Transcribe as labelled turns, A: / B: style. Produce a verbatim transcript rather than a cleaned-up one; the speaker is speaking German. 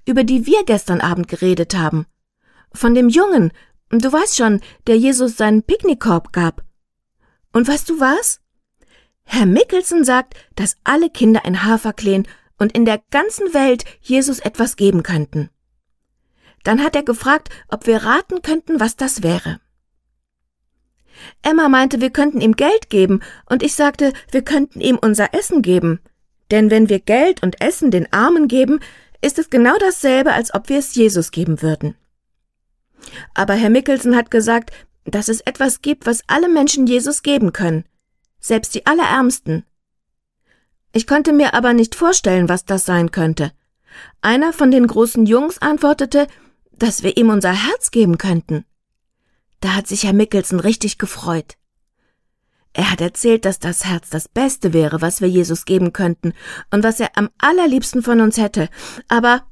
A: über die wir gestern Abend geredet haben. Von dem Jungen, du weißt schon, der Jesus seinen Picknickkorb gab. Und weißt du was? Herr Mickelson sagt, dass alle Kinder ein Haferkleen und in der ganzen Welt Jesus etwas geben könnten. Dann hat er gefragt, ob wir raten könnten, was das wäre. Emma meinte, wir könnten ihm Geld geben, und ich sagte, wir könnten ihm unser Essen geben. Denn wenn wir Geld und Essen den Armen geben, ist es genau dasselbe, als ob wir es Jesus geben würden. Aber Herr Mickelson hat gesagt, dass es etwas gibt, was alle Menschen Jesus geben können, selbst die Allerärmsten. Ich konnte mir aber nicht vorstellen, was das sein könnte. Einer von den großen Jungs antwortete, dass wir ihm unser Herz geben könnten. Da hat sich Herr Mickelson richtig gefreut. Er hat erzählt, dass das Herz das Beste wäre, was wir Jesus geben könnten und was er am allerliebsten von uns hätte. Aber